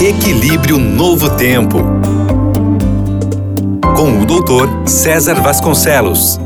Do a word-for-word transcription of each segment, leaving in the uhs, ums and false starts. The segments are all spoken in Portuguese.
Equilíbrio Novo Tempo, com o doutor César Vasconcelos.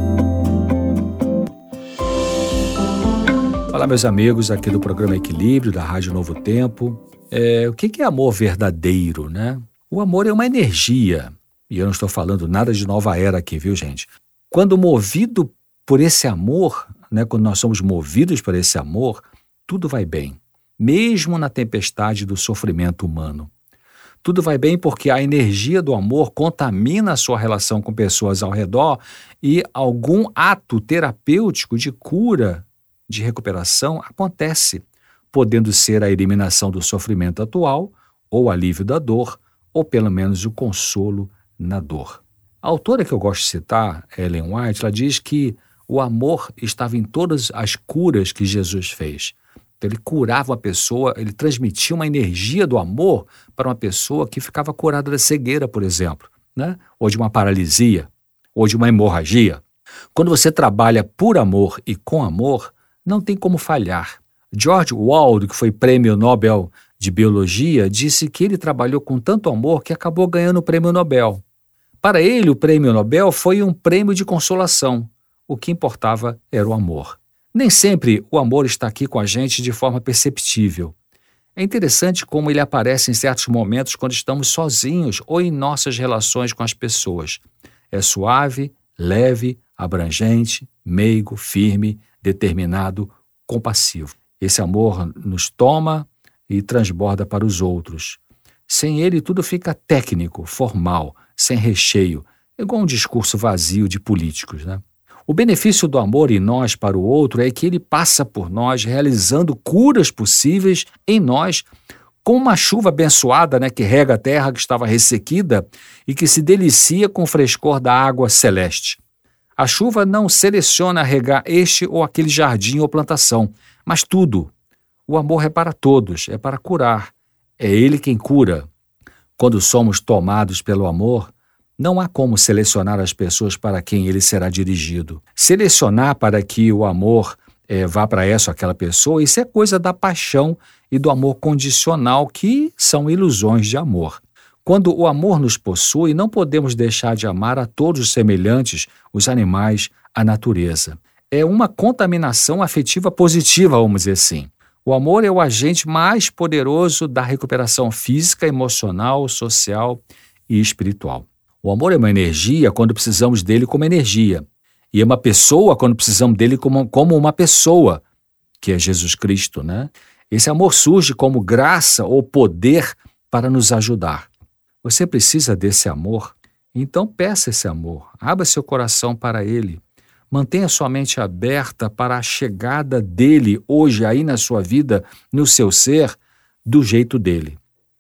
Olá, meus amigos, aqui do programa Equilíbrio, da Rádio Novo Tempo. É, o que é amor verdadeiro, né? O amor é uma energia, e eu não estou falando nada de nova era aqui, viu, gente? Quando movido por esse amor, né, quando nós somos movidos por esse amor, tudo vai bem, mesmo na tempestade do sofrimento humano. Tudo vai bem porque a energia do amor contamina a sua relação com pessoas ao redor e algum ato terapêutico de cura, de recuperação, acontece, podendo ser a eliminação do sofrimento atual, ou o alívio da dor, ou pelo menos o consolo na dor. A autora que eu gosto de citar, Ellen White, ela diz que o amor estava em todas as curas que Jesus fez. Ele curava uma pessoa, ele transmitia uma energia do amor para uma pessoa que ficava curada da cegueira, por exemplo, né? Ou de uma paralisia, ou de uma hemorragia. Quando você trabalha por amor e com amor, não tem como falhar. George Wald, que foi prêmio Nobel de Biologia, disse que ele trabalhou com tanto amor que acabou ganhando o prêmio Nobel. Para ele, o prêmio Nobel foi um prêmio de consolação. O que importava era o amor. Nem sempre o amor está aqui com a gente de forma perceptível. É interessante como ele aparece em certos momentos quando estamos sozinhos ou em nossas relações com as pessoas. É suave, leve, abrangente, meigo, firme, determinado, compassivo. Esse amor nos toma e transborda para os outros. Sem ele, tudo fica técnico, formal, sem recheio, igual um discurso vazio de políticos, né? O benefício do amor em nós para o outro é que ele passa por nós realizando curas possíveis em nós, como uma chuva abençoada, né, que rega a terra que estava ressequida e que se delicia com o frescor da água celeste. A chuva não seleciona regar este ou aquele jardim ou plantação, mas tudo. O amor é para todos, é para curar. É ele quem cura. Quando somos tomados pelo amor, não há como selecionar as pessoas para quem ele será dirigido. Selecionar para que o amor é, vá para essa ou aquela pessoa, isso é coisa da paixão e do amor condicional, que são ilusões de amor. Quando o amor nos possui, não podemos deixar de amar a todos os semelhantes, os animais, a natureza. É uma contaminação afetiva positiva, vamos dizer assim. O amor é o agente mais poderoso da recuperação física, emocional, social e espiritual. O amor é uma energia quando precisamos dele como energia. E é uma pessoa quando precisamos dele como, como uma pessoa, que é Jesus Cristo, né? Esse amor surge como graça ou poder para nos ajudar. Você precisa desse amor? Então peça esse amor. Abra seu coração para ele. Mantenha sua mente aberta para a chegada dele hoje aí na sua vida, no seu ser, do jeito dele.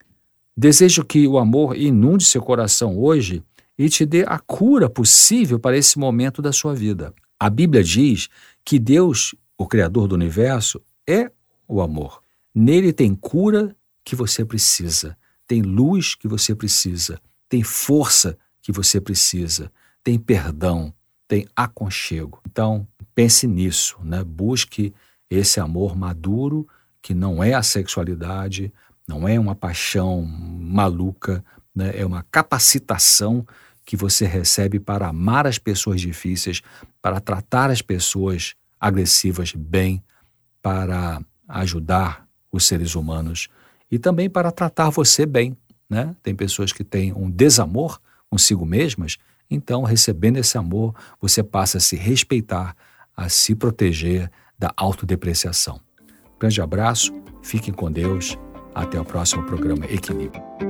Desejo que o amor inunde seu coração hoje e te dê a cura possível para esse momento da sua vida. A Bíblia diz que Deus, o Criador do universo, é o amor. Nele tem cura que você precisa, tem luz que você precisa, tem força que você precisa, tem perdão, tem aconchego. Então, pense nisso, né? Busque esse amor maduro, que não é a sexualidade, não é uma paixão maluca, né? É uma capacitação que você recebe para amar as pessoas difíceis, para tratar as pessoas agressivas bem, para ajudar os seres humanos e também para tratar você bem, né? Tem pessoas que têm um desamor consigo mesmas, então, recebendo esse amor, você passa a se respeitar, a se proteger da autodepreciação. Grande abraço, fiquem com Deus, até o próximo programa Equilíbrio.